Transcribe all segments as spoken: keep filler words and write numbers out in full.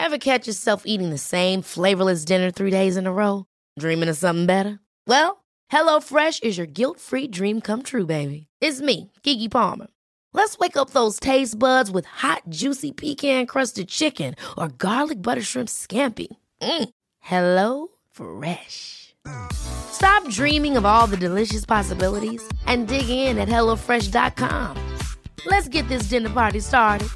Ever catch yourself eating the same flavorless dinner three days in a row? Dreaming of something better? Well, HelloFresh is your guilt-free dream come true, baby. It's me, Keke Palmer. Let's wake up those taste buds with hot, juicy pecan-crusted chicken or garlic butter shrimp scampi. Mm. Hello Fresh. Stop dreaming of all the delicious possibilities and dig in at hello fresh dot com. Let's get this dinner party started.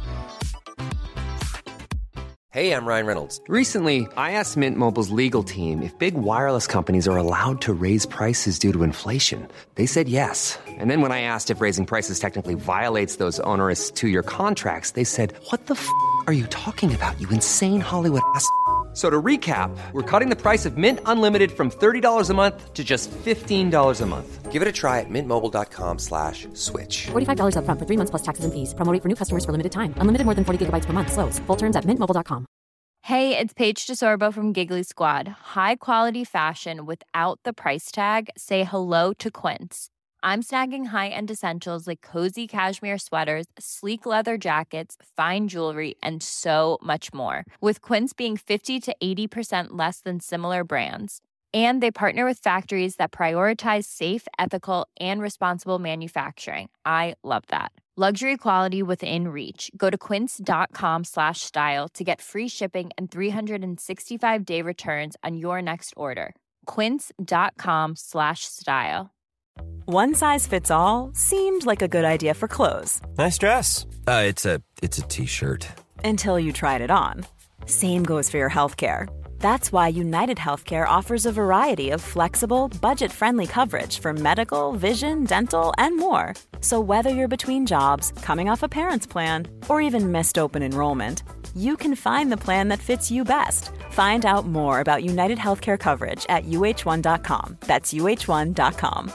Hey, I'm Ryan Reynolds. Recently, I asked Mint Mobile's legal team if big wireless companies are allowed to raise prices due to inflation. They said yes. And then when I asked if raising prices technically violates those onerous two-year contracts, they said, what the f*** are you talking about, you insane Hollywood ass f- So to recap, we're cutting the price of Mint Unlimited from thirty dollars a month to just fifteen dollars a month. Give it a try at mintmobile.com slash switch. forty-five dollars up front for three months plus taxes and fees. Promo rate for new customers for limited time. Unlimited more than forty gigabytes per month. Slows full terms at mint mobile dot com. Hey, it's Paige DeSorbo from Giggly Squad. High quality fashion without the price tag. Say hello to Quince. I'm snagging high-end essentials like cozy cashmere sweaters, sleek leather jackets, fine jewelry, and so much more. With Quince being fifty to eighty percent less than similar brands. And they partner with factories that prioritize safe, ethical, and responsible manufacturing. I love that. Luxury quality within reach. Go to quince.com slash style to get free shipping and three sixty-five day returns on your next order. Quince.com slash style. One size fits all seemed like a good idea for clothes. Nice dress. Uh, it's a it's a t-shirt. Until you tried it on. Same goes for your healthcare. That's why United Healthcare offers a variety of flexible, budget-friendly coverage for medical, vision, dental, and more. So whether you're between jobs, coming off a parent's plan, or even missed open enrollment, you can find the plan that fits you best. Find out more about United Healthcare coverage at u h one dot com. That's u h one dot com.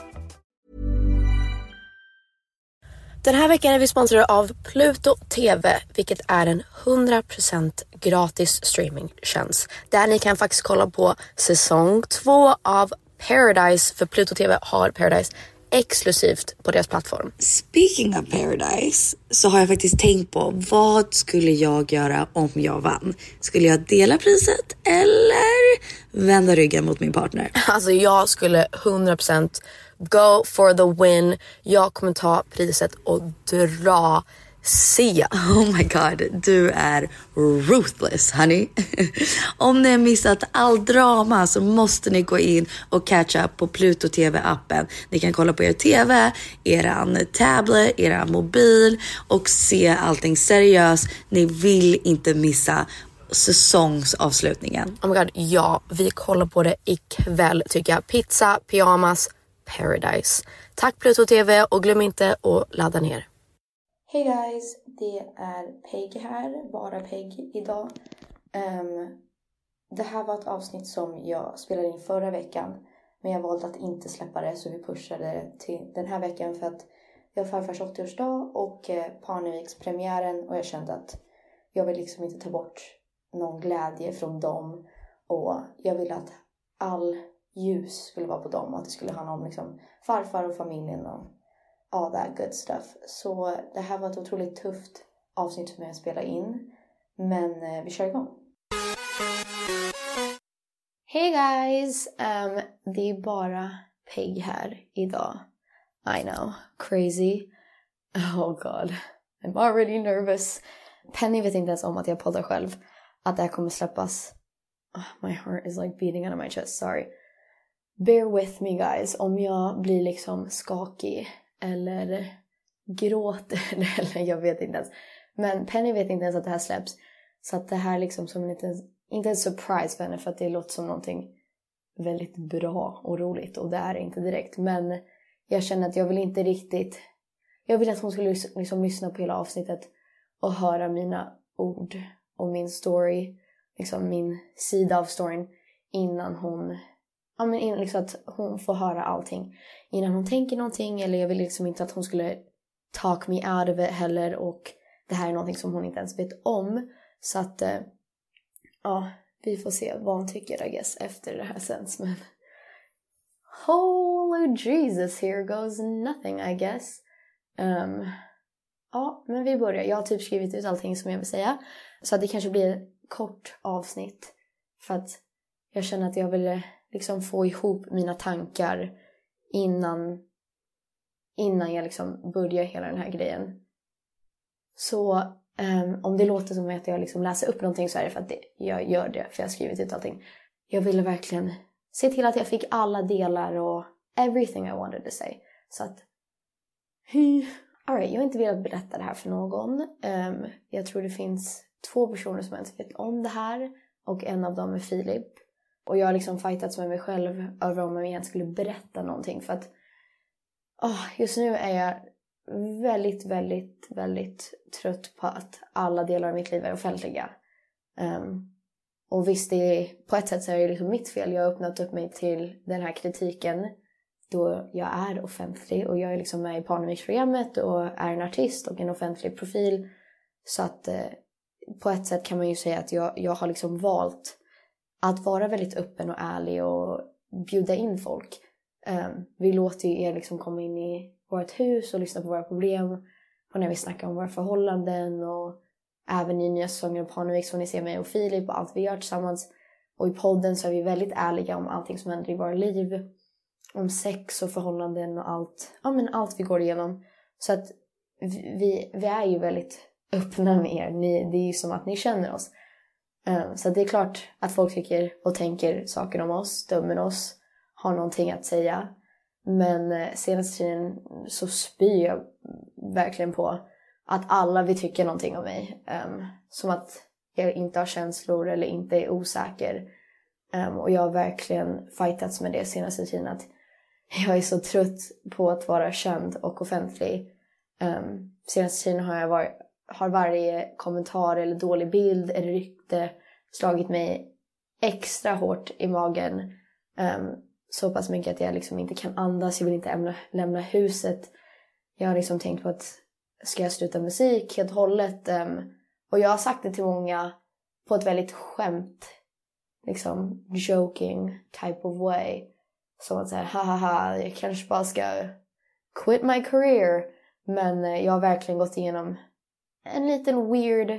Den här veckan är vi sponsrade av Pluto T V, vilket är en hundra procent gratis streamingtjänst. Där ni kan faktiskt kolla på säsong två av Paradise, för Pluto T V har Paradise exklusivt på deras plattform. Speaking of Paradise så har jag faktiskt tänkt på vad skulle jag göra om jag vann. Skulle jag dela priset eller vända ryggen mot min partner? Alltså jag skulle hundra procent go for the win. Jag kommer ta priset och dra Sia. Oh my god, du är ruthless, honey. Om ni har missat all drama så måste ni gå in och catch up på Pluto T V-appen. Ni kan kolla på er T V, eran tablet, eran mobil och se allting seriöst. Ni vill inte missa säsongsavslutningen. Oh my god, ja, vi kollar på det ikväll tycker jag. Pizza, pyjamas, Paradise. Tack Pluto T V och glöm inte att ladda ner. Hej guys, det är Peg här, bara Peg idag. Um, det här var ett avsnitt som jag spelade in förra veckan, men jag valde att inte släppa det, så vi pushade till den här veckan för att jag har farfars åttioårsdag och eh, Parnevikspremiären, och jag kände att jag vill liksom inte ta bort någon glädje från dem, och jag ville att all ljus skulle vara på dem och att det skulle handla om liksom farfar och familjen och all that good stuff. Så det här var ett otroligt tufft avsnitt som jag spelade in, men eh, vi kör igång. Hey guys, um, det är bara Peg här idag. I know, crazy. Oh god, I'm already nervous. Penny vet inte ens om att jag poddar själv, att det här kommer släppas. Oh, my heart is like beating out of my chest, sorry. Bear with me guys, om jag blir liksom skakig eller gråter eller jag vet inte ens. Men Penny vet inte ens att det här släpps. Så att det här liksom som inte, inte en surprise för henne, för att det låter som någonting väldigt bra och roligt, och det är inte direkt. Men jag känner att jag vill inte riktigt, jag vill att hon skulle liksom lyssna på hela avsnittet och höra mina ord och min story, liksom min sida av storyn, innan hon, ja men innan liksom att hon får höra allting innan hon tänker någonting. Eller jag vill liksom inte att hon skulle talk me out of it heller, och det här är någonting som hon inte ens vet om. Så att eh, ja, vi får se vad hon tycker I guess efter det här sens. Men holy Jesus, here goes nothing I guess. um, Ja, men vi börjar. Jag har typ skrivit ut allting som jag vill säga, så att det kanske blir kort avsnitt. För att jag känner att jag ville liksom få ihop mina tankar innan, innan jag liksom börjar hela den här grejen. Så um, om det låter som att jag liksom läser upp någonting så är det för att det, jag gör det. För jag har skrivit ut allting. Jag ville verkligen se till att jag fick alla delar och everything I wanted to say. Så att... All right, jag har inte velat berätta det här för någon. Um, jag tror det finns två personer som inte vet om det här. Och en av dem är Filip. Och jag har liksom fightats med mig själv över om jag egentligen skulle berätta någonting. För att oh, just nu är jag väldigt, väldigt, väldigt trött på att alla delar av mitt liv är offentliga. Um, och visst, det är, på ett sätt så är det liksom mitt fel. Jag har öppnat upp mig till den här kritiken då jag är offentlig. Och jag är liksom med i Parneviksprogrammet och är en artist och en offentlig profil. Så att eh, på ett sätt kan man ju säga att jag, jag har liksom valt att vara väldigt öppen och ärlig och bjuda in folk. Um, vi låter ju er liksom komma in i vårt hus och lyssna på våra problem. Och när vi snackar om våra förhållanden. Och även i nya säsonger av Parnevik så ni ser mig och Filip och allt vi gör tillsammans. Och i podden så är vi väldigt ärliga om allting som händer i våra liv. Om sex och förhållanden och allt. Ja, men allt vi går igenom. Så att vi, vi är ju väldigt öppna med er. Ni, det är ju som att ni känner oss. Um, så det är klart att folk tycker och tänker saker om oss. Dömer oss. Har någonting att säga. Men eh, senaste tiden så spyr jag verkligen på att alla vill tycka någonting om mig. Um, som att jag inte har känslor eller inte är osäker. Um, och jag har verkligen fightats med det senaste tiden. Att jag är så trött på att vara känd och offentlig. Um, senaste tiden har jag varit, har varje kommentar eller dålig bild eller rykte slagit mig extra hårt i magen. Um, så pass mycket att jag liksom inte kan andas. Jag vill inte ämna, lämna huset. Jag har liksom tänkt på att ska jag sluta musik helt och hållet. Um, och jag har sagt det till många på ett väldigt skämt. Liksom joking type of way. Som att säga, hahaha, jag kanske bara ska quit my career. Men uh, jag har verkligen gått igenom en liten weird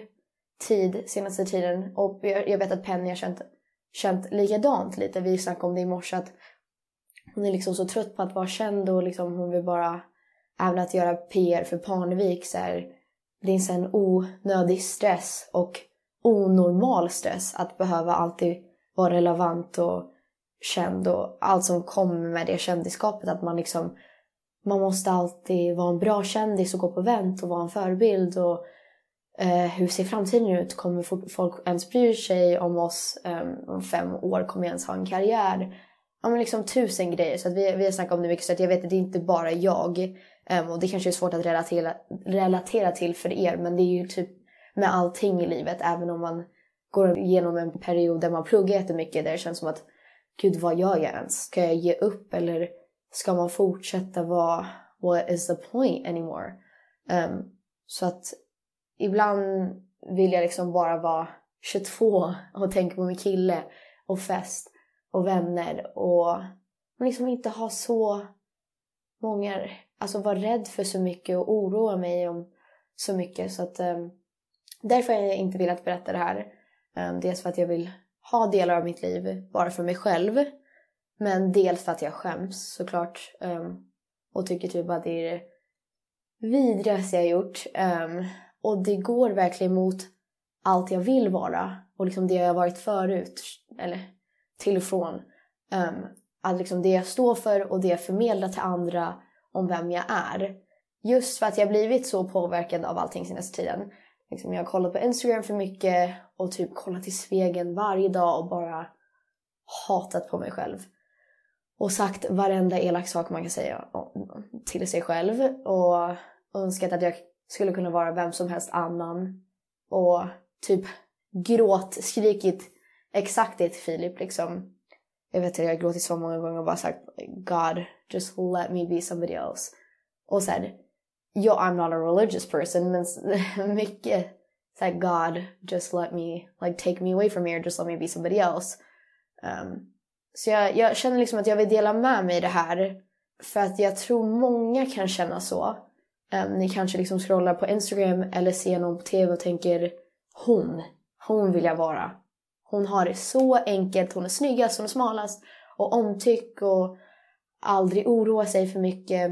tid senaste tiden. Och jag, jag vet att Penny har känt, känt likadant lite. Vi snackade om det i morse att hon är liksom så trött på att vara känd. Och liksom hon vill bara, även att göra P R för Parnevik. Så här, det är en onödig stress och onormal stress. Att behöva alltid vara relevant och känd. Och allt som kommer med det kändisskapet. Att man liksom, man måste alltid vara en bra kändis och gå på event och vara en förebild. Och Uh, hur ser framtiden ut? Kommer folk ens bry sig om oss um, om fem år? Kommer jag ens ha en karriär? Ja, men liksom tusen grejer. Så att vi, vi har snackat om det mycket. Så att jag vet att det är inte bara jag. Um, och det kanske är svårt att relatera, relatera till för er. Men det är ju typ med allting i livet. Även om man går igenom en period där man pluggar jättemycket. Där det känns som att, gud, vad gör jag ens? Ska jag ge upp? Eller ska man fortsätta vara, what is the point anymore? Um, så att ibland vill jag liksom bara vara tjugotvå och tänka på min kille och fest och vänner och liksom inte ha så många, alltså vara rädd för så mycket och oroa mig om så mycket. Så att um, därför har jag inte velat berätta det här. Um, dels för att jag vill ha delar av mitt liv bara för mig själv, men dels för att jag skäms såklart um, och tycker typ att det är det vidrigaste jag har gjort. Um, Och det går verkligen mot allt jag vill vara. Och liksom det jag har varit förut. Eller till och från. Um, att liksom det jag står för och det jag förmedlar till andra om vem jag är. Just för att jag blivit så påverkad av allting senaste tiden. Liksom jag har kollat på Instagram för mycket. Och typ kollat i spegeln varje dag och bara hatat på mig själv. Och sagt varenda elak sak man kan säga till sig själv. Och önskat att jag skulle kunna vara vem som helst annan. Och typ gråt, skrikit exakt det till Filip liksom. Jag vet att jag har gråtit så många gånger och bara sagt, God, just let me be somebody else. Och sen, yo, I'm not a religious person, men mycket så här, God, just let me, like take me away from here, just let me be somebody else. Um, så jag, jag känner liksom att jag vill dela med mig det här. För att jag tror många kan känna så. Um, ni kanske liksom scrollar på Instagram eller ser någon på tv och tänker, hon, hon vill jag vara. Hon har det så enkelt, hon är snyggast, hon är smalast och omtyck och aldrig oroa sig för mycket.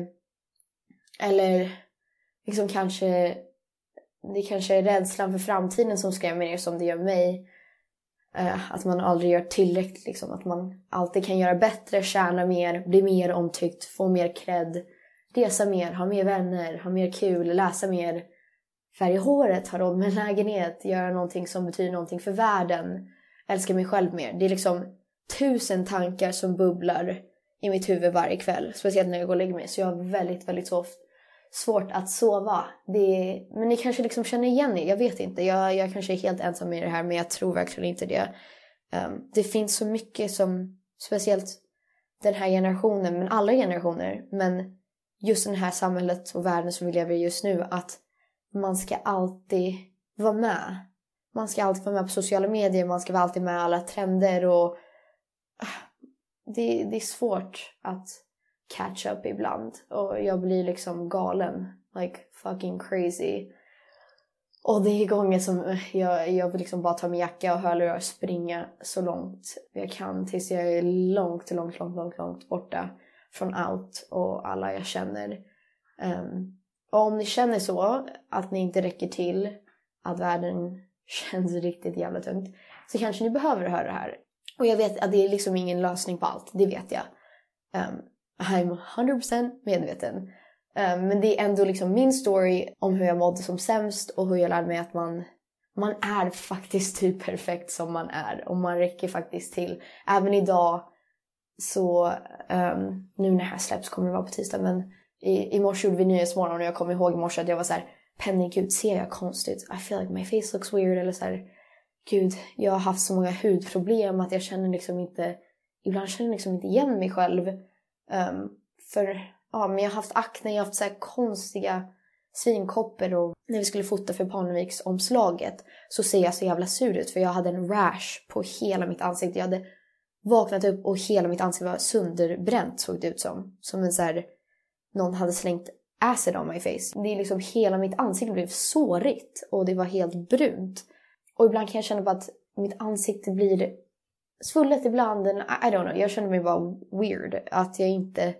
Eller liksom kanske, det kanske är rädslan för framtiden som skrämmer er som det gör mig. Uh, att man aldrig gör tillräckligt, liksom. Att man alltid kan göra bättre, tjäna mer, bli mer omtyckt, få mer cred, resa mer, ha mer vänner, ha mer kul, läsa mer, färga håret, ha råd med en lägenhet, göra någonting som betyder någonting för världen, älska mig själv mer. Det är liksom tusen tankar som bubblar i mitt huvud varje kväll, speciellt när jag går och lägger mig. Så jag har väldigt, väldigt soft, svårt att sova. Det är, men ni kanske liksom känner igen er, jag vet inte. Jag, jag kanske är helt ensam i det här, men jag tror verkligen inte det. Um, det finns så mycket som, speciellt den här generationen, men alla generationer, men just den här samhället och världen som vi lever i just nu, att man ska alltid vara med. Man ska alltid vara med på sociala medier, man ska vara alltid med alla trender och det, det är svårt att catch up ibland. Och jag blir liksom galen. Like fucking crazy. Och det är gånger som jag, jag vill liksom bara ta min jacka och hörlurar och springa så långt jag kan. Tills jag är långt, långt, långt, långt, långt borta från allt och alla jag känner. Um, och om ni känner så, att ni inte räcker till, att världen känns riktigt jävla tungt, så kanske ni behöver höra det här. Och jag vet att det är liksom ingen lösning på allt, det vet jag. Um, I'm hundra procent medveten. Um, men det är ändå liksom min story om hur jag mådde som sämst och hur jag lärde mig att man, man är faktiskt typ perfekt som man är. Och man räcker faktiskt till. Även idag så, um, nu när det här släpps kommer det vara på tisdag, men i, i morse gjorde vi Nyhetsmorgon och jag kommer ihåg i morse att jag var så här: Penny, gud, ser jag konstigt? I feel like my face looks weird. Eller så här, gud, jag har haft så många hudproblem att jag känner liksom inte, ibland känner jag liksom inte igen mig själv. Um, för ja, men jag har haft akne, jag har haft så här konstiga svinkoppor, och när vi skulle fota för Parneviks omslaget så ser jag så jävla sur ut för jag hade en rash på hela mitt ansikte. Jag hade vaknat upp och hela mitt ansikte var sönderbränt, såg det ut som. Som en så här, någon hade slängt acid on my face. Det är liksom hela mitt ansikte blev sårigt och det var helt brunt. Och ibland kan jag känna på att mitt ansikte blir svullet ibland. I don't know, jag känner mig bara weird. Att jag inte...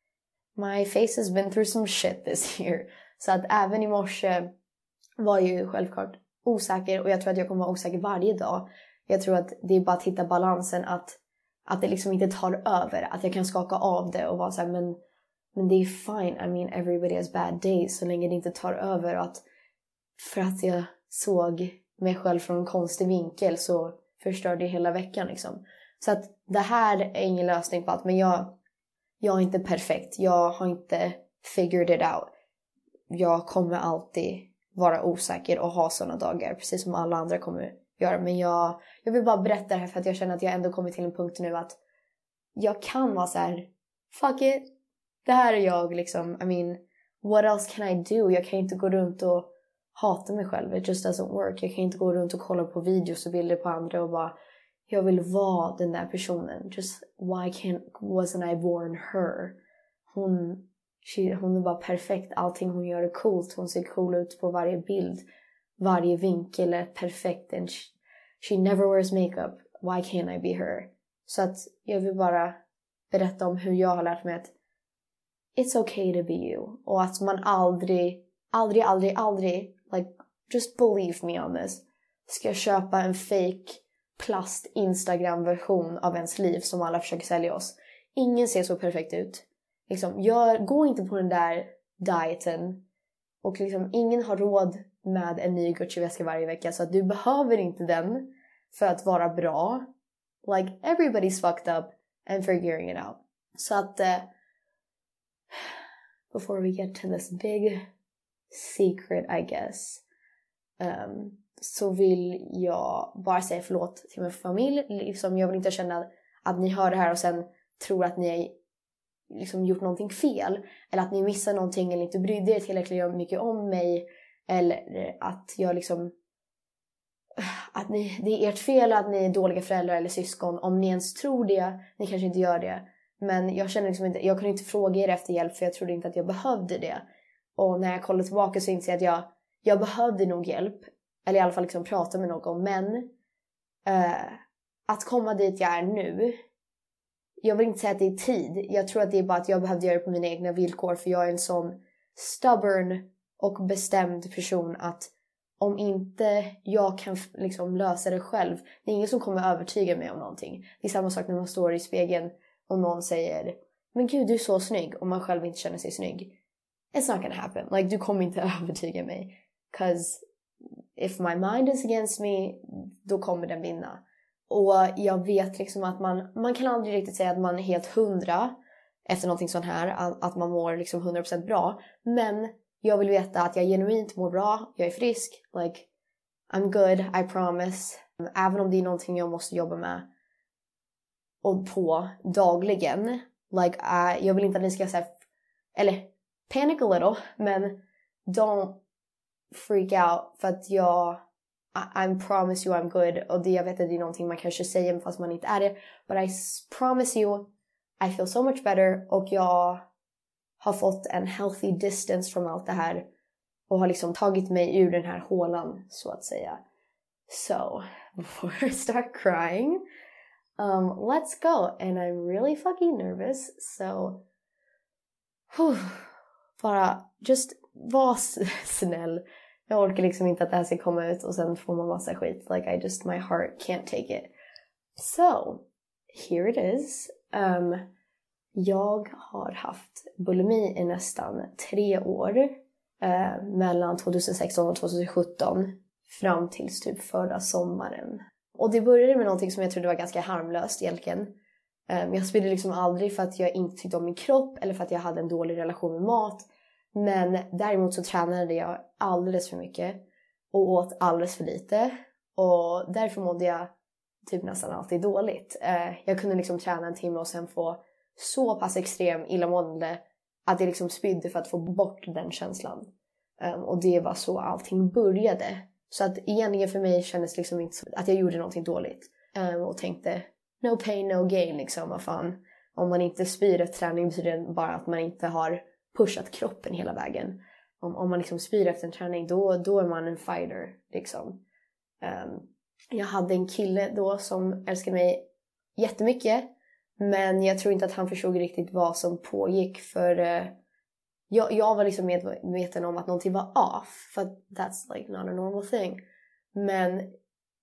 My face has been through some shit this year. Så att även i morse var jag ju självklart osäker. Och jag tror att jag kommer vara osäker varje dag. Jag tror att det är bara att hitta balansen. Att, att det liksom inte tar över. Att jag kan skaka av det och vara så här, men, men det är fine. I mean, everybody has bad days. Så länge det inte tar över. Och att för att jag såg mig själv från en konstig vinkel så förstörde det hela veckan liksom. Så att det här är ingen lösning på allt. Men jag, jag är inte perfekt. Jag har inte figured it out. Jag kommer alltid vara osäker och ha sådana dagar. Precis som alla andra kommer göra. Men jag, jag vill bara berätta det här för att jag känner att jag ändå kommit till en punkt nu att jag kan vara så här: fuck it. Det här är jag liksom. I mean, what else can I do? Jag kan inte gå runt och hata mig själv. It just doesn't work. Jag kan inte gå runt och kolla på videos och bilder på andra och bara, jag vill vara den där personen. Just why can't, wasn't I born her? Hon, she, hon är bara perfekt. Allting hon gör är coolt. Hon ser cool ut på varje bild. Varje vinkel är perfekt. And she, she never wears makeup. Why can't I be her? Så att jag vill bara berätta om hur jag har lärt mig att it's okay to be you. Och att man aldrig, aldrig, aldrig, aldrig, like, just believe me on this, ska köpa en fake plast Instagram-version av ens liv som alla försöker sälja oss. Ingen ser så perfekt ut. Liksom, jag går inte på den där dieten. Och liksom, ingen har råd med en ny Gucci-väska varje vecka. Så att du behöver inte den för att vara bra. Like, everybody's fucked up and figuring it out. Så att uh, before we get to this big secret, I guess, um, så vill jag bara säga förlåt till min familj. Liksom, jag vill inte känna att ni hör det här och sen tror att ni har liksom gjort någonting fel. Eller att ni missar någonting eller inte brydde er tillräckligt mycket om mig. Eller att jag liksom... Att ni, det är ert fel att ni är dåliga föräldrar eller syskon. Om ni ens tror det, ni kanske inte gör det. Men jag känner liksom inte... Jag kunde inte fråga er efter hjälp för jag trodde inte att jag behövde det. Och när jag kollar tillbaka så inser jag att jag, jag behövde nog hjälp. Eller i alla fall liksom prata med någon. Men uh, att komma dit jag är nu. Jag vill inte säga att det är tid. Jag tror att det är bara att jag behövde göra det på mina egna villkor. För jag är en sån stubborn och bestämd person att om inte jag kan liksom lösa det själv. Det är ingen som kommer övertyga mig om någonting. Det är samma sak när man står i spegeln och någon säger, men gud du är så snygg. Och man själv inte känner sig snygg. It's not gonna happen. Like, du kommer inte övertyga mig. 'Cause if my mind is against me, då kommer den vinna. Och jag vet liksom att man, man kan aldrig riktigt säga att man är helt hundra efter någonting sånt här. Att man mår liksom hundra procent bra. Men jag vill veta att jag genuint mår bra. Jag är frisk. Like, I'm good, I promise. Även om det är någonting jag måste jobba med. Och på dagligen. Like, uh, jag vill inte att ni ska säga, eller panic a little. Men don't freak out. För att jag, I, I promise you I'm good. Och det, jag vet att det är någonting man kanske säger fast man inte är det. But I promise you I feel so much better. Och jag har fått en healthy distance från allt det här. Och har liksom tagit mig ur den här hålan, så att säga. So, before I start crying, um, let's go. And I'm really fucking nervous. So, whew, bara, just var snäll. Jag orkar liksom inte att det här ska komma ut och sen får man massa skit. Like, I just, my heart can't take it. So, here it is. Um, jag har haft bulimi i nästan tre år. Eh, mellan tjugohundrasexton och tjugohundrasjutton. Fram tills typ förra sommaren. Och det började med någonting som jag trodde var ganska harmlöst egentligen. Eh, jag spydde liksom aldrig för att jag inte tyckte om min kropp. Eller för att jag hade en dålig relation med mat. Men däremot så tränade jag alldeles för mycket. Och åt alldeles för lite. Och därför mådde jag typ nästan alltid dåligt. Eh, jag kunde liksom träna en timme och sen få så pass extrem illamående att jag liksom spydde för att få bort den känslan. Um, och det var så allting började. Så att egentligen för mig kändes liksom inte så att jag gjorde någonting dåligt. Um, och tänkte, no pain, no gain liksom. Vad fan. Om man inte spyr efter träning betyder det bara att man inte har pushat kroppen hela vägen. Om, om man liksom spyr efter en träning, då, då är man en fighter liksom. Um, jag hade en kille då som älskade mig jättemycket. Men jag tror inte att han förstod riktigt vad som pågick. För uh, jag, jag var liksom medveten om att någonting var off. För that's like not a normal thing. Men uh,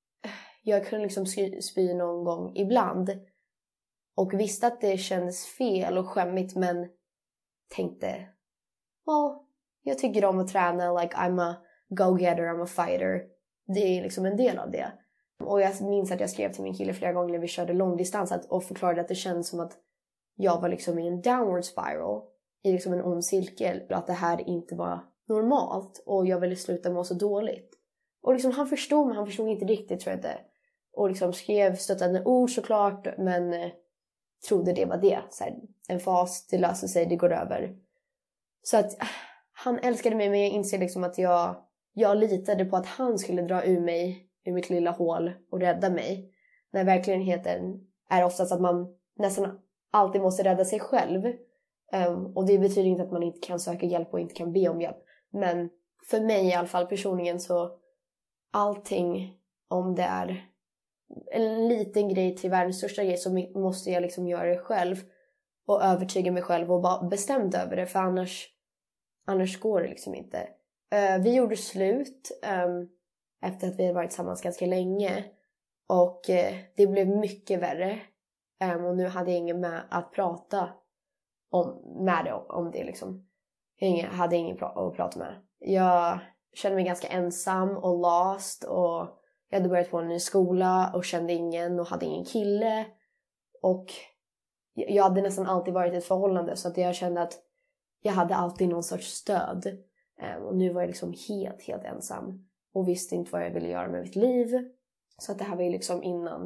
jag kunde liksom spy, spy någon gång ibland. Och visste att det kändes fel och skämmigt. Men tänkte, well, jag tycker om att träna. Like, I'm a go-getter, I'm a fighter. Det är liksom en del av det. Och jag minns att jag skrev till min kille flera gånger när vi körde långdistans och förklarade att det kändes som att jag var liksom i en downward spiral. I liksom en ond cirkel. Och att det här inte var normalt. Och jag ville sluta må så dåligt. Och liksom han förstod, men han förstod inte riktigt, tror jag inte. Och liksom skrev stöttande ord såklart. Men eh, trodde det var det. Så här, en fas, det löser sig, det går över. Så att äh, han älskade mig, men jag inser liksom att jag, jag litade på att han skulle dra ur mig. Ur mitt lilla hål och rädda mig. När verkligheten är oftast att man nästan alltid måste rädda sig själv. Um, och det betyder inte att man inte kan söka hjälp och inte kan be om hjälp. Men för mig i alla fall personligen så allting, om det är en liten grej till världens största grej, så måste jag liksom göra det själv. Och övertyga mig själv och vara bestämd över det. För annars, annars går det liksom inte. Uh, vi gjorde slut. Um, Efter att vi hade varit tillsammans ganska länge. Och eh, det blev mycket värre. Um, och nu hade jag ingen med att prata om, med det, om det liksom. Jag hade ingen pra- att prata med. Jag kände mig ganska ensam och lost. Och jag hade börjat på en ny skola och kände ingen och hade ingen kille. Och jag hade nästan alltid varit i ett förhållande. Så att jag kände att jag hade alltid någon sorts stöd. Um, och nu var jag liksom helt, helt ensam. Och visste inte vad jag ville göra med mitt liv. Så att det här var ju liksom innan.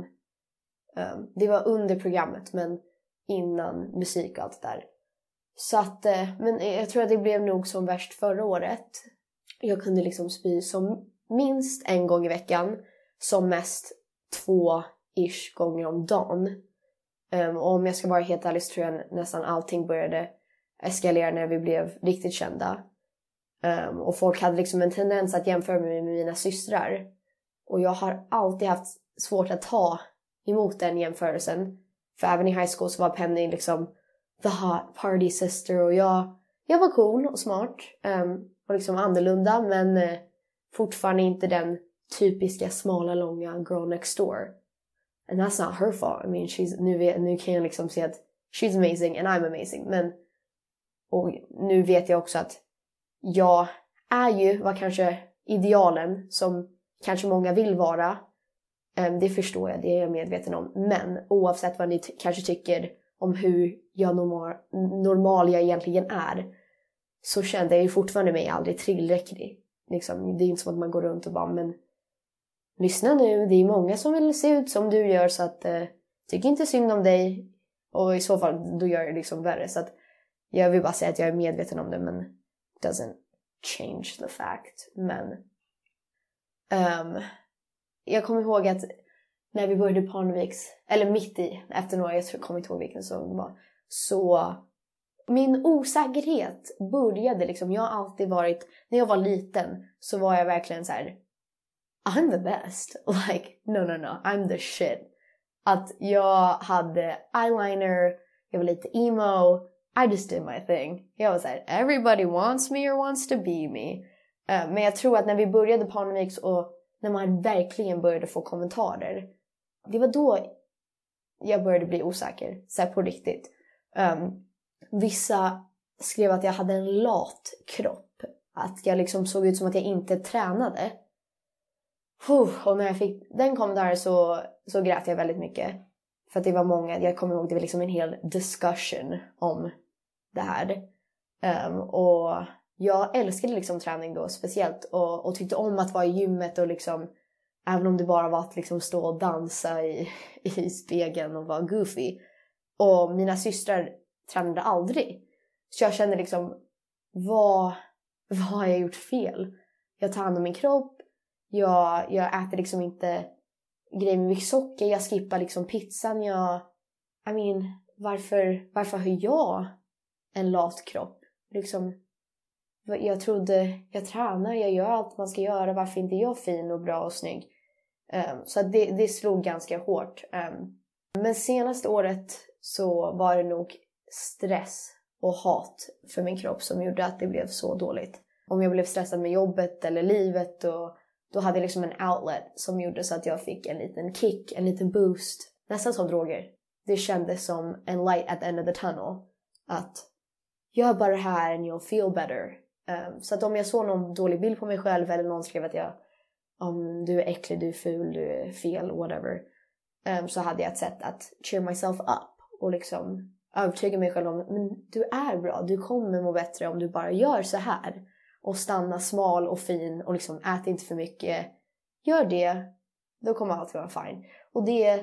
Um, det var under programmet. Men innan musik och allt det där. Så att. Uh, men jag tror att det blev nog som värst förra året. Jag kunde liksom spy som minst en gång i veckan. Som mest två-ish gånger om dagen. Um, och om jag ska vara helt ärlig så tror jag nästan allting började eskalera när vi blev riktigt kända. Um, och folk hade liksom en tendens att jämföra mig med mina systrar. Och jag har alltid haft svårt att ta emot den jämförelsen. För även i high school så var Penny liksom the hot party sister. Och jag, jag var cool och smart. Um, och liksom annorlunda. Men uh, fortfarande inte den typiska smala, långa girl next door. And that's not her fault. I mean, she's, nu, vet, nu kan jag liksom se att she's amazing and I'm amazing. Men, och nu vet jag också att jag är ju, var kanske idealen som kanske många vill vara. Um, det förstår jag, det är jag medveten om. Men oavsett vad ni t- kanske tycker om hur jag normal, normal jag egentligen är, så kände jag ju fortfarande mig aldrig tillräcklig. Liksom, det är inte som att man går runt och bara, men lyssna nu, det är många som vill se ut som du gör, så att uh, tycker inte synd om dig. Och i så fall, då gör jag det liksom värre. Så att jag vill bara säga att jag är medveten om det, men doesn't change the fact. Men um, jag kommer ihåg att när vi började Parneviks, eller mitt i, efter några, jag kommer inte ihåg vilken som det var, så min osäkerhet började liksom, jag har alltid varit, när jag var liten så var jag verkligen så här: I'm the best, like no no no, I'm the shit. Att jag hade eyeliner, jag var lite emo, I just did my thing. Jag var såhär, everybody wants me or wants to be me. Uh, men jag tror att när vi började Parneviks och när man verkligen började få kommentarer, det var då jag började bli osäker. Så här på riktigt. Um, vissa skrev att jag hade en lat kropp. Att jag liksom såg ut som att jag inte tränade. Huh, och när jag fick den kommentaren så, så grät jag väldigt mycket. För att det var många, jag kommer ihåg, det var liksom en hel discussion om det här. Um, och jag älskade liksom träning då speciellt. Och, och tyckte om att vara i gymmet och liksom, även om det bara var att liksom stå och dansa i, i spegeln och vara goofy. Och mina systrar tränade aldrig. Så jag kände liksom, vad, vad har jag gjort fel? Jag tar hand om min kropp. Jag, jag äter liksom inte grejer med mycket socker. Jag skippar liksom pizzan. Jag, I mean, varför, varför har jag en lat kropp? Liksom, jag trodde, jag tränar, jag gör allt man ska göra. Varför inte jag fin och bra och snygg? Um, så det, det slog ganska hårt. Um, men senaste året så var det nog stress och hat för min kropp som gjorde att det blev så dåligt. Om jag blev stressad med jobbet eller livet, och då hade jag liksom en outlet som gjorde så att jag fick en liten kick, en liten boost. Nästan som droger. Det kändes som en light at the end of the tunnel. Att gör bara det här and you'll feel better. Um, så att om jag såg någon dålig bild på mig själv, eller någon skrev att jag, om du är äcklig, du är ful, du är fel, whatever. Um, så hade jag ett sätt att cheer myself up. Och liksom övertyga mig själv om, men du är bra, du kommer må bättre om du bara gör så här. Och stanna smal och fin och liksom ät inte för mycket. Gör det, då kommer allt vara fine. Och det,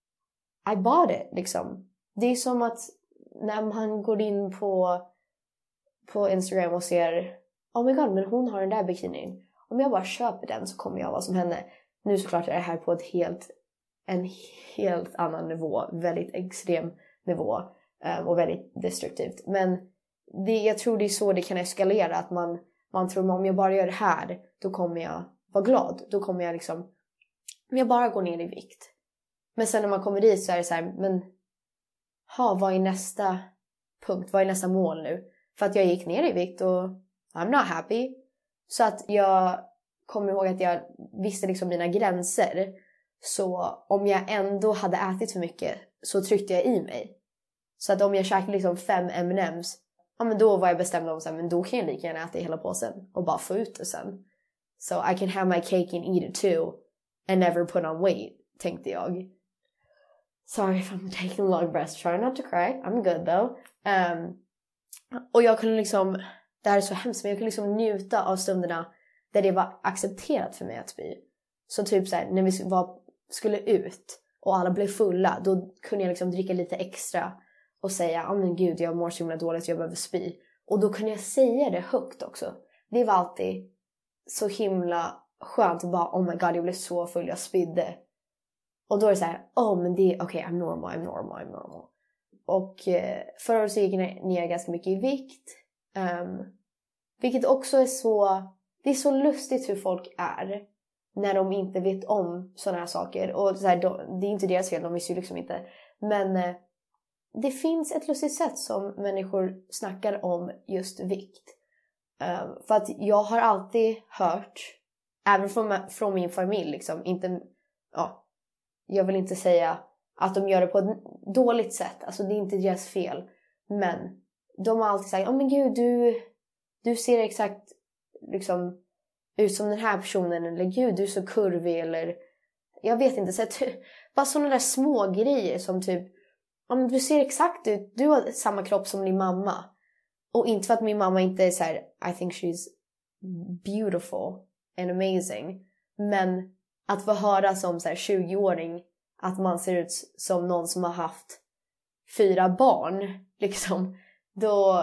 I bought it liksom. Det är som att när man går in på, på Instagram och ser, oh my god, men hon har den där bikinin. Om jag bara köper den så kommer jag vara som henne. Nu såklart är det här på ett helt, en helt annan nivå. Väldigt extrem nivå. Um, och väldigt destruktivt. Men det, jag tror det är så det kan eskalera. Att man, man tror att om jag bara gör det här, då kommer jag vara glad. Då kommer jag liksom, om jag bara går ner i vikt. Men sen när man kommer dit så är det så här, men ha, vad är nästa punkt? Vad är nästa mål nu? För att jag gick ner i vikt och I'm not happy. Så att jag kommer ihåg att jag visste liksom mina gränser. Så om jag ändå hade ätit för mycket så tryckte jag i mig. Så att om jag käkade liksom fem M and M's, ja, men då var jag bestämd om så här, men då kan jag lika gärna äta hela påsen och bara få ut det sen. So I can have my cake and eat it too and never put on weight, tänkte jag. Sorry if I'm taking a long breath, try not to cry, I'm good though. Um, och jag kunde liksom, det här är så hemskt, men jag kunde liksom njuta av stunderna där det var accepterat för mig att spy. Så typ så här, när vi var, skulle ut och alla blev fulla, då kunde jag liksom dricka lite extra och säga, ja men gud, jag mår så himla dåligt, jag behöver spy. Och då kunde jag säga det högt också. Det var alltid så himla skönt att bara, oh my god, jag blev så full, jag spydde. Och då är det så här, oh men det är, okej, okay, I'm normal, I'm normal, I'm normal. Och eh, förra året så gick jag ner ganska mycket i vikt. Um, Vilket också är så... Det är så lustigt hur folk är när de inte vet om såna här saker. Och så här, de, det är inte deras fel, de visste ju liksom inte. Men eh, det finns ett lustigt sätt som människor snackar om just vikt. Um, för att jag har alltid hört, även från, från min familj, liksom, inte, ja, jag vill inte säga att de gör det på ett dåligt sätt. Alltså det är inte deras fel. Men de har alltid sagt, åh oh, men gud, du, du ser exakt liksom ut som den här personen. Eller gud, du är så kurvig. Eller jag vet inte. Så att, bara sådana där små grejer som typ, om du ser exakt ut. Du har samma kropp som din mamma. Och inte för att min mamma inte är så här, I think she's beautiful and amazing. Men att få höra som så här tjugo-åring att man ser ut som någon som har haft fyra barn. Liksom. Då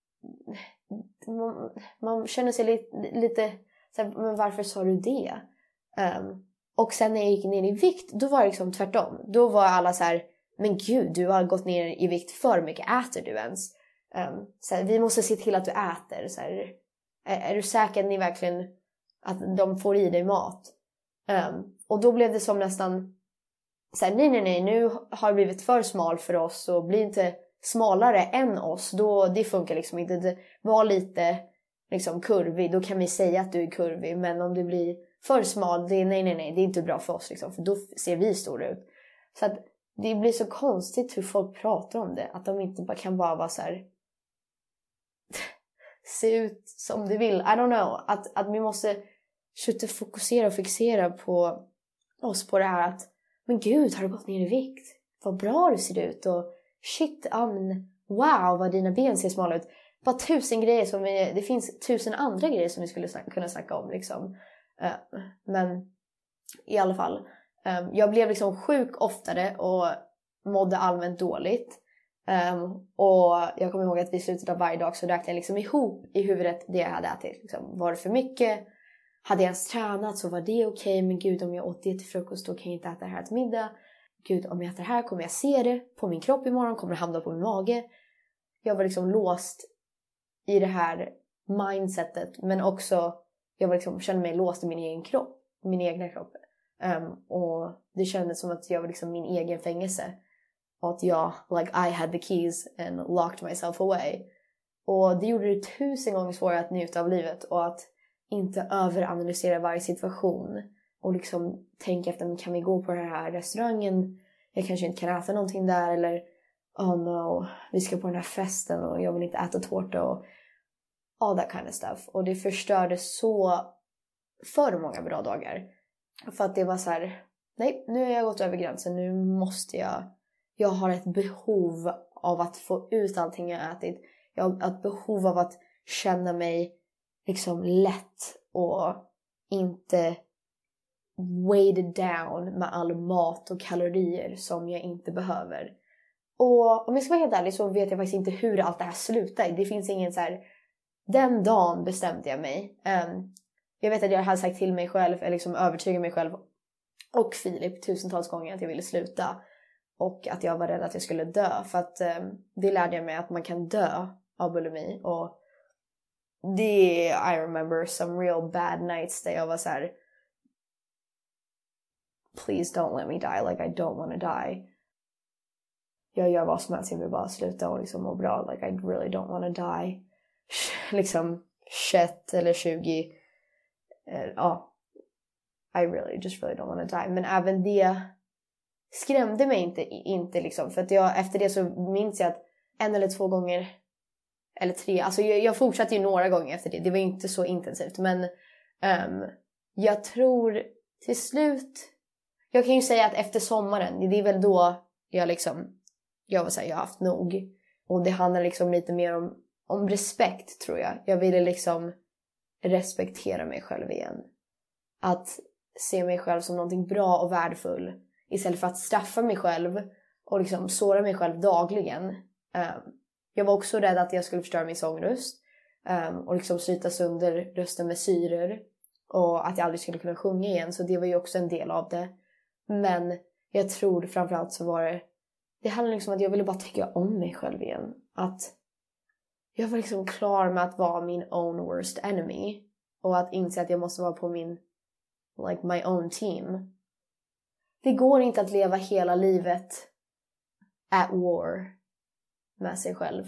man, man känner sig lite, lite så här, men varför sa du det? Um, och sen när jag gick ner i vikt, då var det liksom tvärtom. Då var alla så här, men gud, du har gått ner i vikt för mycket. Äter du ens? Um, så här, vi måste se till att du äter. Så här, är, är du säker att ni verkligen att de får i dig mat? Um, och då blev det som nästan så här, nej nej nej, nu har det blivit för smal för oss och blir inte smalare än oss, då det funkar liksom inte. Det var lite liksom kurvig, då kan vi säga att du är kurvig, men om du blir för smal, det är nej nej nej, det är inte bra för oss liksom, för då ser vi stora ut. Så att det blir så konstigt hur folk pratar om det, att de inte bara kan bara vara så här se ut som du vill. I don't know, att, att vi måste sluta fokusera och fixera på oss på det här att, men gud, har du gått ner i vikt? Vad bra du ser ut, och shit, um, wow, vad dina ben ser smala ut. Bara tusen grejer som vi, det finns tusen andra grejer som vi skulle snacka, kunna snacka om liksom. Uh, men i alla fall, um, jag blev liksom sjuk oftare och mådde allmänt dåligt. Um, och jag kommer ihåg att vi slutet av varje dag så räknade jag liksom ihop i huvudet det jag hade ätit. Liksom. Var det för mycket? Hade jag ens tränat så var det okej. Okay. Men gud, om jag åt det till frukost då kan jag inte äta det här till middag. Gud, om jag äter det här kommer jag se det på min kropp imorgon. Kommer det hamna på min mage. Jag var liksom låst i det här mindsetet. Men också, jag var liksom, kände mig låst i min egen kropp. Min egna kropp. Um, och det kändes som att jag var liksom min egen fängelse. Och att jag, like I had the keys and locked myself away. Och det gjorde det tusen gånger svårare att njuta av livet. Och att inte överanalysera varje situation. Och liksom tänka efter, kan vi gå på den här restaurangen? Jag kanske inte kan äta någonting där. Eller, oh no, vi ska på den här festen och jag vill inte äta tårta. Och all that kind of stuff. Och det förstörde så för många bra dagar. För att det var så här, nej, nu har jag gått över gränsen. Nu måste jag, jag har ett behov av att få ut allting jag ätit. Jag har ett behov av att känna mig liksom lätt och inte weighed down med all mat och kalorier som jag inte behöver. Och om jag ska vara helt ärlig så vet jag faktiskt inte hur allt det här slutar. Det finns ingen så här, den dagen bestämde jag mig. Um, jag vet att jag hade sagt till mig själv, eller liksom övertygat mig själv och Filip tusentals gånger att jag ville sluta. Och att jag var rädd att jag skulle dö. För att um, det lärde jag mig att man kan dö av bulimi. Och det, I remember some real bad nights där jag var så här, please don't let me die, like I don't want to die. Jag gör vad som helst, jag vill bara sluta och liksom må bra, like I really don't want to die. Liksom tjugoett eller tjugo, ja, uh, I really just really don't want to die. Men även det skrämde mig inte, inte liksom, för att jag, efter det så minns jag att en eller två gånger, eller tre, alltså jag, jag fortsatte ju några gånger efter det, det var ju inte så intensivt, men um, jag tror till slut, jag kan ju säga att efter sommaren, det är väl då jag liksom, jag var så här, jag har haft nog, och det handlar liksom lite mer om, om respekt, tror jag. Jag ville liksom respektera mig själv igen, att se mig själv som någonting bra och värdefull, istället för att straffa mig själv och liksom såra mig själv dagligen. Um, jag var också rädd att jag skulle förstöra min sångröst um, och liksom slita sönder rösten med syror, och att jag aldrig skulle kunna sjunga igen, så det var ju också en del av det. Men jag tror framförallt så var det, det handlade liksom om att jag ville bara tycka om mig själv igen. Att jag var liksom klar med att vara min own worst enemy. Och att inse att jag måste vara på min, like my own team. Det går inte att leva hela livet at war med sig själv.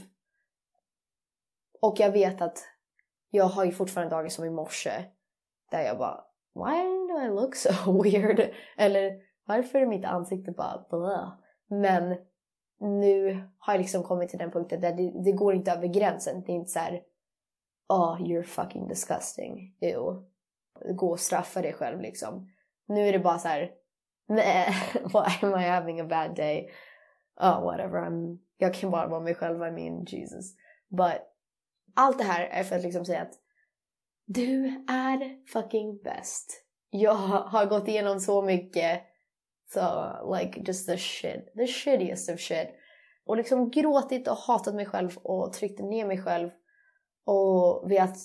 Och jag vet att jag har ju fortfarande dagar som i morse där jag bara, why do I look so weird? Eller varför är mitt ansikte bara blah? Men nu har jag liksom kommit till den punkten där det, det går inte över gränsen. Det är inte så här, oh, you're fucking disgusting. Ew. Gå och straffa dig själv liksom. Nu är det bara så här, nej, why am I having a bad day? Oh, whatever. I'm, jag kan bara vara mig själv, I mean, Jesus. But allt det här är för att liksom säga att du är fucking bäst. Jag har gått igenom så mycket. So, like, just the shit. The shittiest of shit. Och liksom gråtit och hatat mig själv och tryckt ner mig själv. Och velat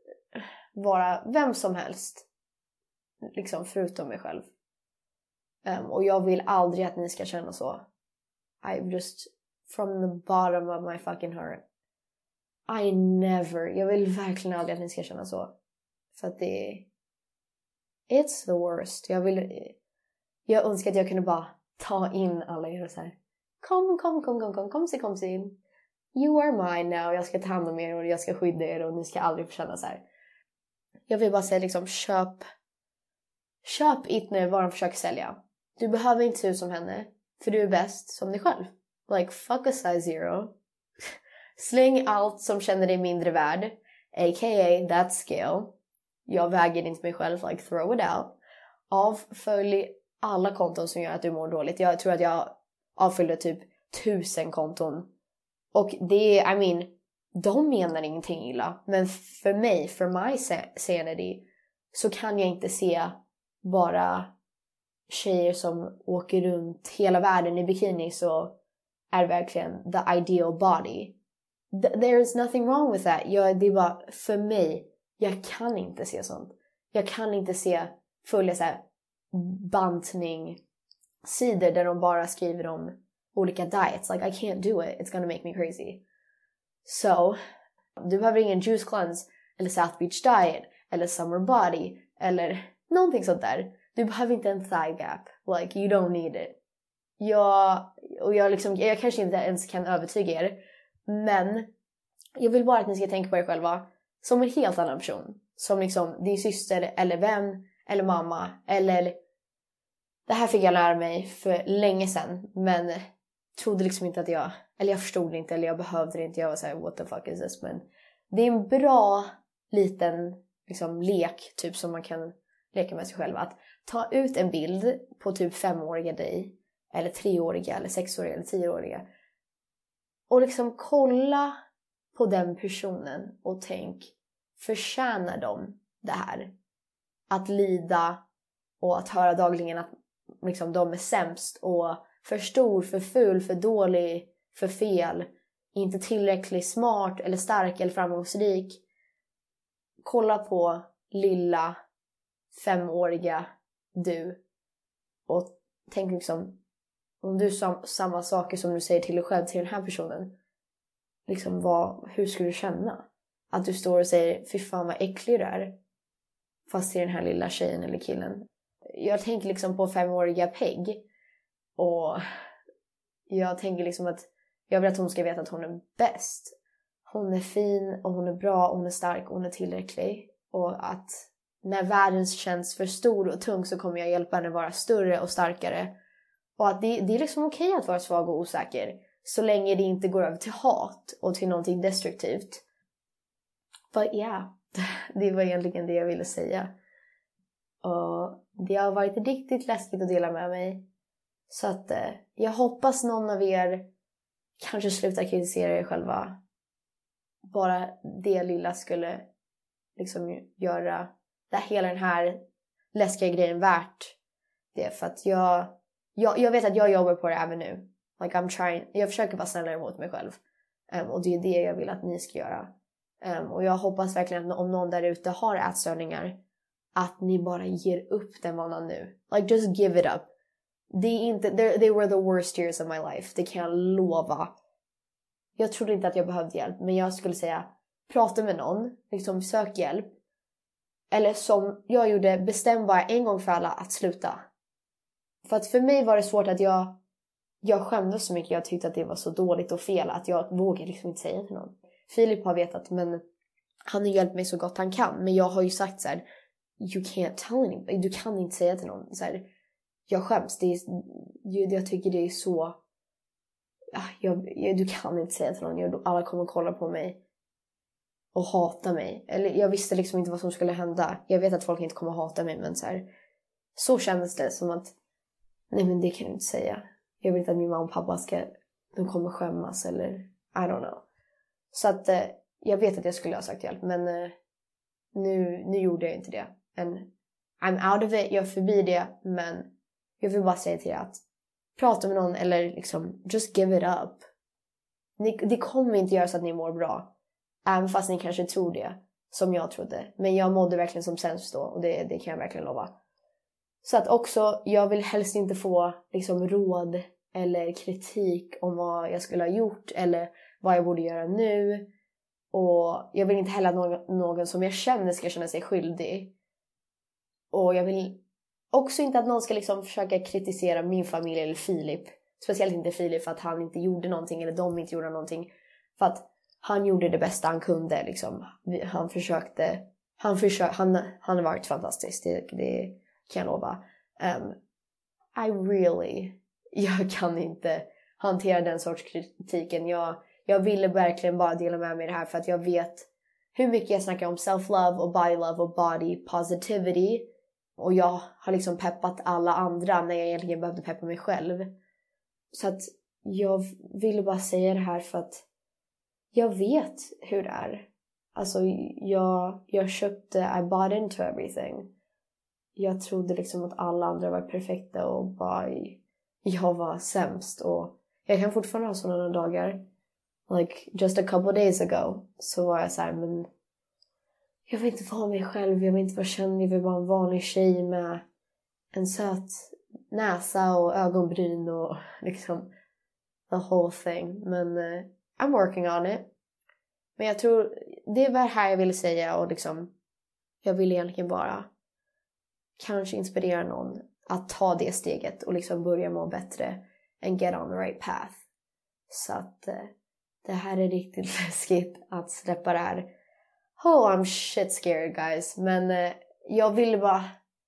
vara vem som helst. Liksom förutom mig själv. Um, och jag vill aldrig att ni ska känna så. I just, from the bottom of my fucking heart. I never, jag vill verkligen aldrig att ni ska känna så. För att det, it's the worst. Jag vill, jag önskar att jag kunde bara ta in alla er och så här. Kom, kom, kom, kom, kom, kom, se, kom, se. You are mine now. Jag ska ta hand om er och jag ska skydda er och ni ska aldrig få känna så här. Jag vill bara säga liksom, köp, köp Itner vad de försöker sälja. Du behöver inte se ut som henne, för du är bäst som dig själv. Like, fuck a size zero. Släng allt som känner dig mindre värd. A K A that scale. Jag väger inte mig själv. Like, throw it out. Avfölj alla konton som gör att du mår dåligt. Jag tror att jag avföljde typ tusen konton. Och det är, I mean, de menar ingenting illa. Men för mig, för my sanity, så kan jag inte se bara tjejer som åker runt hela världen i bikini, så är verkligen the ideal body. There is nothing wrong with that. Jag, det är bara, för mig, jag kan inte se sånt. Jag kan inte se följa så här bantning sidor där de bara skriver om olika diets. Like, I can't do it. It's gonna make me crazy. So, du behöver ingen juice cleanse eller South Beach diet eller summer body eller någonting sånt där. Du behöver inte en thigh gap. Like, you don't need it. Jag, och jag, liksom, jag kanske inte ens kan övertyga er. Men jag vill bara att ni ska tänka på er själva som en helt annan person. Som liksom din syster eller vän eller mamma. Eller, det här fick jag lära mig för länge sedan. Men trodde liksom inte att jag, eller jag förstod det inte, eller jag behövde det inte. Jag var såhär, what the fuck is this? Men det är en bra liten liksom lek typ som man kan leka med sig själv. Att ta ut en bild på typ femåriga dig. Eller treåriga, eller sexåriga, eller tioåriga. Och liksom kolla på den personen och tänk, förtjänar de det här? Att lida och att höra dagligen att liksom de är sämst och för stor, för ful, för dålig, för fel, inte tillräckligt smart eller stark eller framgångsrik. Kolla på lilla femåriga du och tänk liksom, om du sa samma saker som du säger till dig själv till den här personen, liksom vad, hur skulle du känna? Att du står och säger, fy fan vad äcklig du är, fast till den här lilla tjejen eller killen. Jag tänker liksom på femåriga Peg, och jag tänker liksom att jag vill att hon ska veta att hon är bäst. Hon är fin och hon är bra och hon är stark och hon är tillräcklig. Och att när världen känns för stor och tung så kommer jag hjälpa henne vara större och starkare. Och att det, det är liksom okej att vara svag och osäker. Så länge det inte går över till hat och till någonting destruktivt. But yeah, det var egentligen det jag ville säga. Och det har varit riktigt läskigt att dela med mig. Så att eh, jag hoppas någon av er kanske slutar kritisera er själva. Bara det lilla skulle liksom göra det, hela den här läskiga grejen värt det. För att jag, jag, jag vet att jag jobbar på det även nu. Like I'm trying, jag försöker vara snällare mot mig själv. Um, och det är det jag vill att ni ska göra. Um, och jag hoppas verkligen att om någon där ute har ätstörningar, att ni bara ger upp den vanan nu. Like just give it up. Det är inte, they were the worst years of my life. Det kan jag lova. jag trodde inte att jag behövde hjälp. Men jag skulle säga, prata med någon. Liksom sök hjälp. Eller som jag gjorde, bestäm bara en gång för alla att sluta. För att för mig var det svårt att jag, jag skämdes så mycket. Jag tyckte att det var så dåligt och fel att jag vågade liksom inte säga till någon. Filip har vetat, men han har hjälpt mig så gott han kan. Men jag har ju sagt så här, you can't tell anybody. Du kan inte säga till någon. Så här, jag skäms. Det är, jag tycker det är så... Jag, jag, du kan inte säga till någon. Alla kommer kolla på mig och hata mig. Eller jag visste liksom inte vad som skulle hända. Jag vet att folk inte kommer hata mig, men så här, så kändes det som att nej, men det kan du inte säga. Jag vill inte att min mamma och pappa ska, de kommer skämmas eller I don't know. Så att eh, jag vet att jag skulle ha sagt hjälp, men eh, nu, nu gjorde jag inte det. And I'm out of it, jag är förbi det, men jag vill bara säga till er att prata med någon eller liksom just give it up. Ni, det kommer inte göra så att ni mår bra. Även fast ni kanske tror det, som jag trodde. Men jag mådde verkligen som sämst då, och det, det kan jag verkligen lova. Så att också, jag vill helst inte få liksom råd eller kritik om vad jag skulle ha gjort eller vad jag borde göra nu. Och jag vill inte heller att någon, någon som jag känner ska känna sig skyldig. Och jag vill också inte att någon ska liksom försöka kritisera min familj eller Filip. Speciellt inte Filip för att han inte gjorde någonting eller de inte gjorde någonting. För att han gjorde det bästa han kunde. Liksom. Han försökte. Han, försök, han, han har varit fantastisk. Det, det kan jag lova. Um, I really... Jag kan inte hantera den sorts kritiken. Jag, jag ville verkligen bara dela med mig det här. För att jag vet hur mycket jag snackar om self-love och body love och body positivity. Och jag har liksom peppat alla andra när jag egentligen behövde peppa mig själv. Så att jag ville bara säga det här för att jag vet hur det är. Alltså jag, jag köpte, I bought into everything. Jag trodde liksom att alla andra var perfekta och bara jag var sämst. Och jag kan fortfarande ha sådana dagar. Like just a couple days ago så var jag så här, men jag vill inte vara mig själv, jag vill inte vara känd, jag vill vara en vanlig tjej med en söt näsa och ögonbryn och liksom the whole thing. Men uh, I'm working on it. Men jag tror, det var här jag ville säga och liksom, jag ville egentligen bara kanske inspirera någon att ta det steget och liksom börja må bättre and get on the right path. Så att uh, det här är riktigt läskigt att släppa det här. Oh, I'm shit scared guys. Men uh, jag vill bara...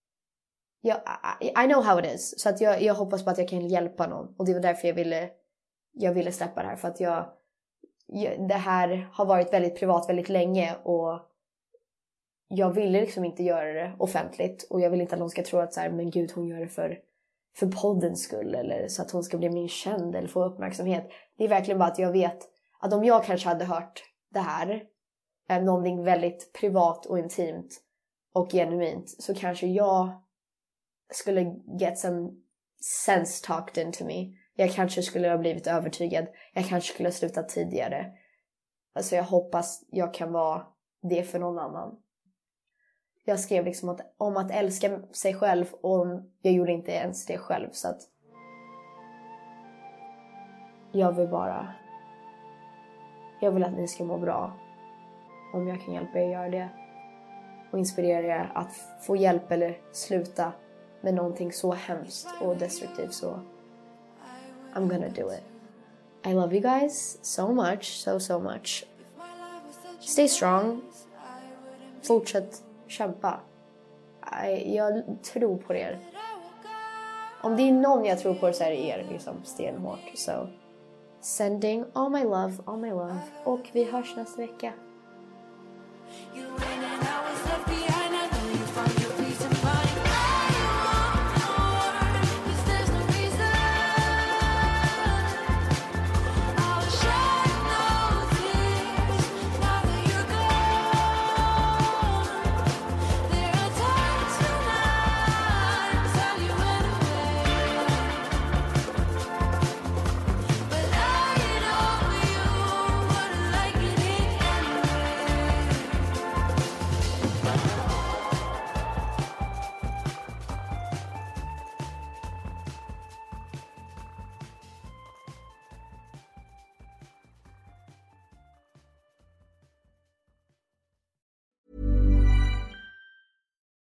Jag, I, I know how it is. Så att jag, jag hoppas på att jag kan hjälpa någon. Och det var därför jag ville, jag ville släppa det här. För att jag, jag... Det här har varit väldigt privat väldigt länge. Och jag ville liksom inte göra det offentligt. Och jag vill inte att någon ska tro att så här, men gud, hon gör det för, för poddens skull. Eller så att hon ska bli min känd eller få uppmärksamhet. Det är verkligen bara att jag vet att om jag kanske hade hört det här... någonting väldigt privat och intimt och genuint, så kanske jag skulle get some sense talked into me. Jag kanske skulle ha blivit övertygad. Jag kanske skulle ha slutat tidigare. Alltså jag hoppas jag kan vara det för någon annan. Jag skrev liksom att, om att älska sig själv, och jag gjorde inte ens det själv. Så att jag vill bara jag vill att ni ska må bra. Om jag kan hjälpa er att göra det. Och inspirera er att få hjälp eller sluta med någonting så hemskt och destruktivt. Så I'm gonna do it. I love you guys so much, so so much. Stay strong. Fortsätt kämpa. I, jag tror på er. Om det är någon jag tror på så är det er liksom stenhårt. So sending all my love, all my love. Och vi hörs nästa vecka.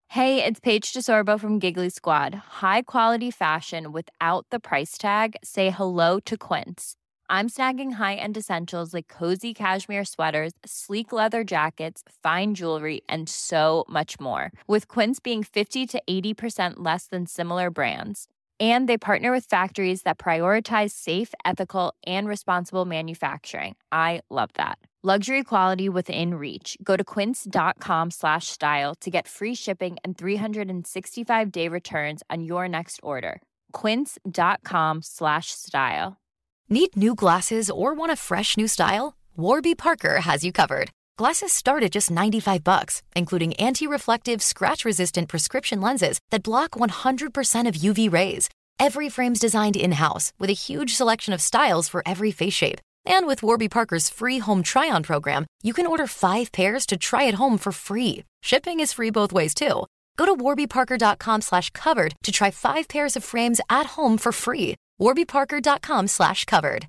Hey, it's Paige DeSorbo from Giggly Squad. High quality fashion without the price tag. Say hello to Quince. I'm snagging high-end essentials like cozy cashmere sweaters, sleek leather jackets, fine jewelry, and so much more. With Quince being fifty to eighty percent less than similar brands. And they partner with factories that prioritize safe, ethical, and responsible manufacturing. I love that. Luxury quality within reach. Go to quince.com slash style to get free shipping and three sixty-five day returns on your next order. Quince.com slash style. Need new glasses or want a fresh new style? Warby Parker has you covered. Glasses start at just ninety-five bucks, including anti-reflective, scratch-resistant prescription lenses that block one hundred percent of U V rays. Every frame's designed in-house with a huge selection of styles for every face shape. And with Warby Parker's free home try-on program, you can order five pairs to try at home for free. Shipping is free both ways, too. Go to warbyparker.com slash covered to try five pairs of frames at home for free. warbyparker.com slash covered.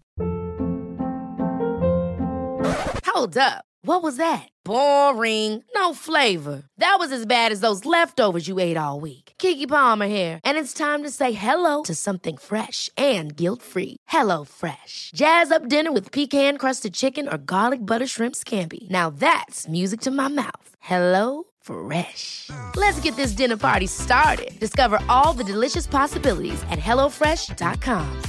Hold up. What was that? Boring. No flavor. That was as bad as those leftovers you ate all week. Keke Palmer here, and it's time to say hello to something fresh and guilt-free. Hello Fresh. Jazz up dinner with pecan-crusted chicken or garlic butter shrimp scampi. Now that's music to my mouth. Hello Fresh. Let's get this dinner party started. Discover all the delicious possibilities at hello fresh dot com.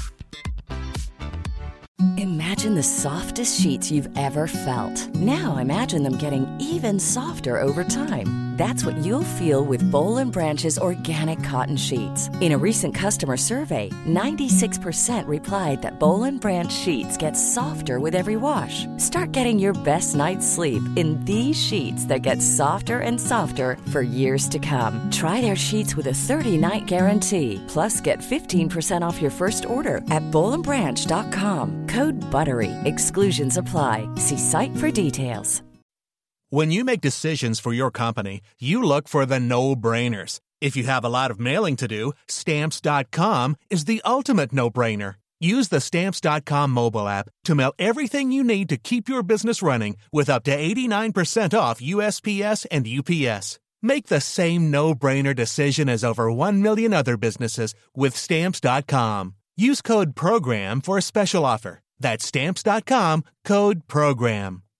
Imagine the softest sheets you've ever felt. Now imagine them getting even softer over time. That's what you'll feel with Boll and Branch's organic cotton sheets. In a recent customer survey, ninety-six percent replied that Boll and Branch sheets get softer with every wash. Start getting your best night's sleep in these sheets that get softer and softer for years to come. Try their sheets with a thirty-night guarantee. Plus, get fifteen percent off your first order at boll and branch dot com. Code BUTTERY. Exclusions apply. See site for details. When you make decisions for your company, you look for the no-brainers. If you have a lot of mailing to do, Stamps dot com is the ultimate no-brainer. Use the Stamps dot com mobile app to mail everything you need to keep your business running with up to eighty-nine percent off U S P S and U P S. Make the same no-brainer decision as over one million other businesses with Stamps dot com. Use code PROGRAM for a special offer. That's Stamps dot com, code PROGRAM.